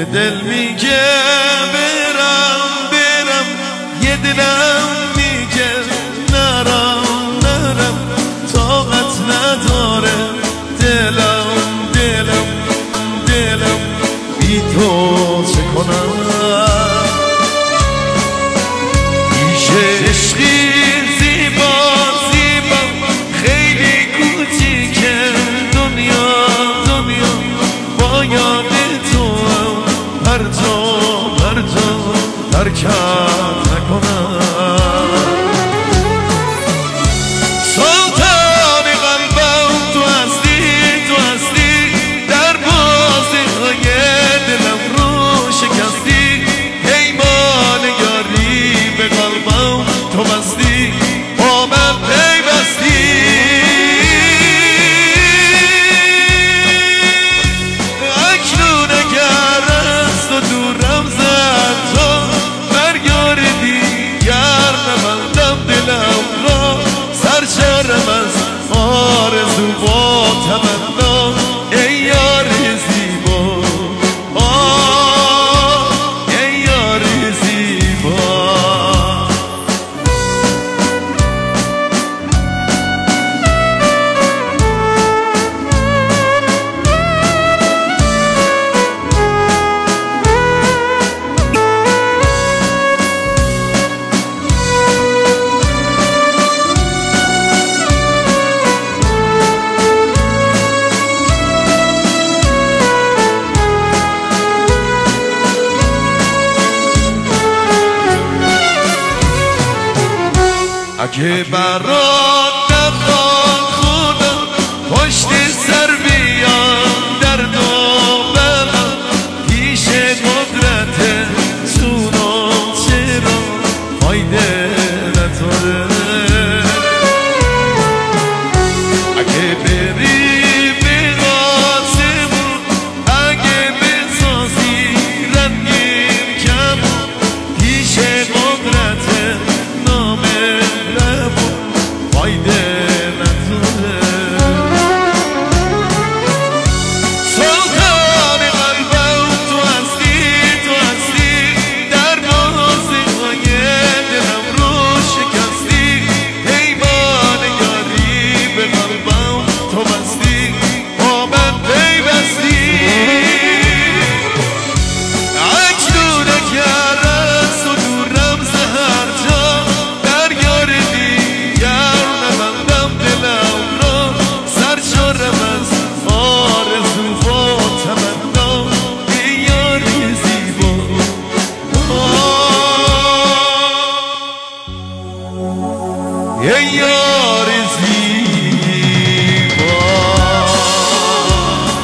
دل میگه برم برم، یه دلم میگه نرم نرم، طاقت نداره دلم دلم دلم، بی تو چه کنم؟ پیش عشقی زیبا زیبا خیلی کوچیکه دنیا دنیا، با یاد تو هر جا ترکت نکنم. سلطان قلبم تو هستی، در بازی های دلم رو شکستی، پیمان یاری به قلبم تو بستی، با من پیوستی. اکنون اگر از تو دورم زد تو برگردی، گر نبندم دلم را سرشارم از آرزو و تمنا. ای یار زیبا، ای یار زیبا. اگه برات نخواد خودم پشت سر بیام درد و بلا، پیش قدرت سونم چرا فایده نداره؟ اگه بری به آسمون، اگه بسازی رنگین کمون، پیش قدرت نامه فایده نداره. سلطان قلبم تو هستی، در بازی های دلم رو شکستی، پیمان یاری به قلبم تو بستی، با من پیوستی. اکنون اگر از تو دورم ز هر جا برگردی، گر نبندم دلم را سرشارم از آرزو و تمنا. ای یار زیبا، ای یار زیبا.